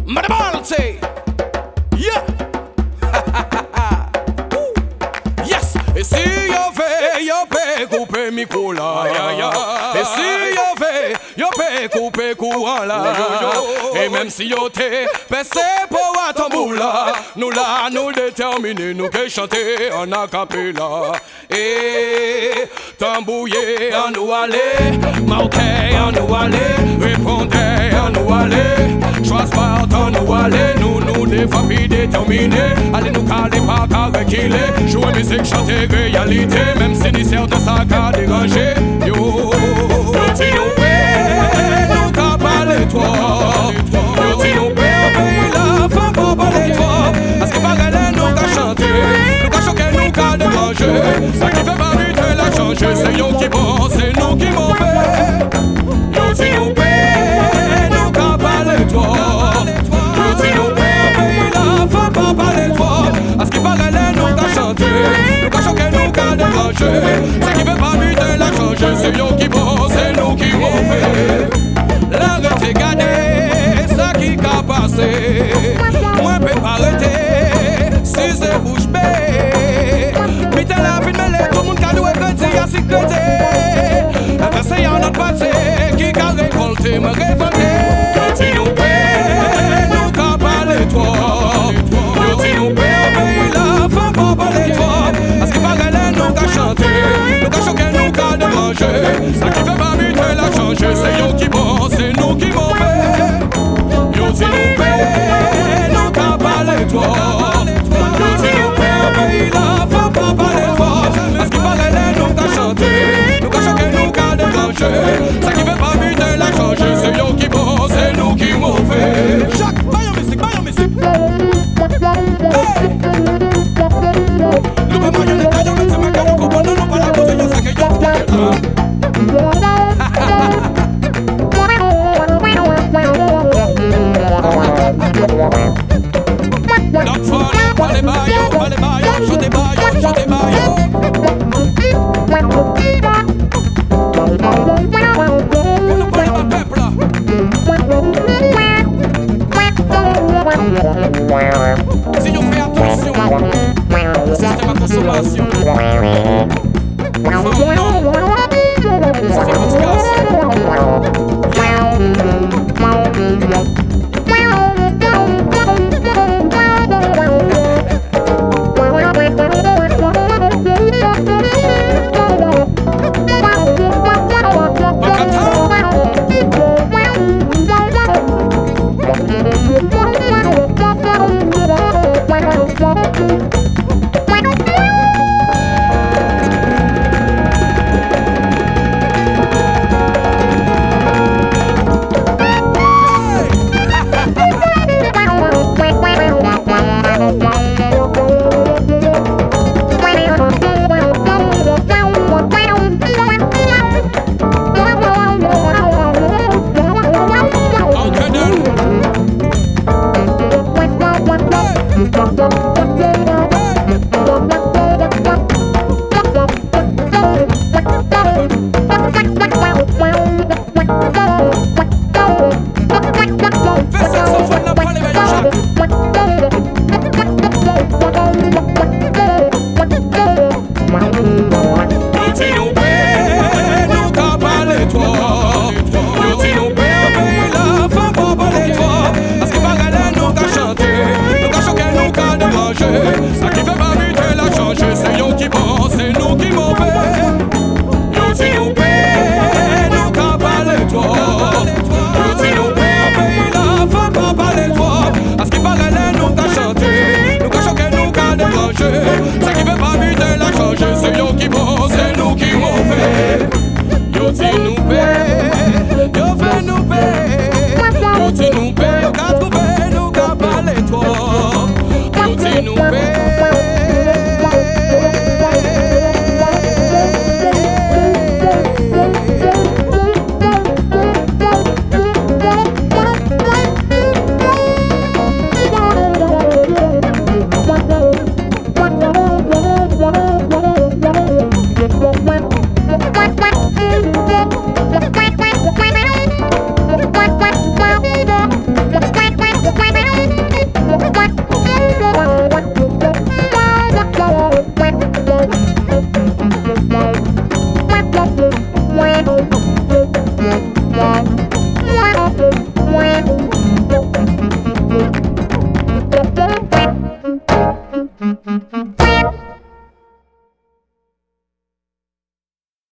Madabalti. Yeah. Yes. Et si yo pe couper mi coula, et si yo pe couper courant là, et même si yo te pèse pour à tamboula, nous là nous déterminer nous que chanter en acapella. Et tambouiller en nous aller, marquer en nous aller, répondez en nous aller, choisis pas en nous aller, nous des familles déterminées, allez nous caler pas qu'à reculer, jouer musique, chanter réalité, même si ni certes ça qu'a dérangé. Yo, si nous paie, nous qu'a parlé toi. Yo, si nous paie, la femme pas parler toi. Parce que par elle, nous qu'a chanté, nous qu'a choqué, nous qu'a dérangé. Ça qui fait pas vite la changer, c'est yo qui bon, c'est nous qui mauvais. Yo, si nous paie, nous qu'a parlé toi. Yo, si nous paie, la femme pas parler toi. Parce que par elle, nous qu'a chanté, nous qu'a choqué, nous qu'a dérangé. Ça qui fait pas vite la changer, c'est yo qui bon, c'est nous qui mauvais. L'arrêter gardé, ça qui qu'a passé. Moi peux pas arrêter, si c'est rouge bé. Vite la vie de mêler, tout le monde qui a doué crédit à sécurité. Après c'est y'a notre passé, qui qu'a récolté, me révolter. Yo si nous paie, nous qu'a parlé toi. Yo si nous paie, la femme pas parler toi. Parce que par elle, nous qu'a chanté, nous qu'a choqué, nous qu'a dérangé. Ça qui fait pas vite la changer, c'est yo qui bon, c'est nous qui mauvais. Yo si nous paie, nous qu'a parlé toi. Yo si nous paie, la femme pas parler toi. Parce que par elle, nous qu'a chanté, nous qu'a choqué, nous qu'a dérangé. Ça qui fait pas vite la changer, c'est yo qui bon, c'est nous qui mauvais. Jacques, baille en musique, baille en musique. Hey! Nous pas marionnette, y'a un médecin, mais qu'on comprend, nous pas la pose, y'a ça que y'a. Donc follow, pas les baillots, chantez baillots, chantez baillots. Vous nous parlez ma peuple là. Si nous fait attention, le système à consommation. Ça fait motivation. Ça qui fait pas vite la changer, c'est yo qui bon, c'est nous qui mauvais. Yo si nous paie, nous qu'a parlé toi. Yo si nous paie, la femme pas parler toi. Parce qu'il paraît nous qu'a chanté, nous qu'a choqué, nous qu'a dérangé. Ça qui fait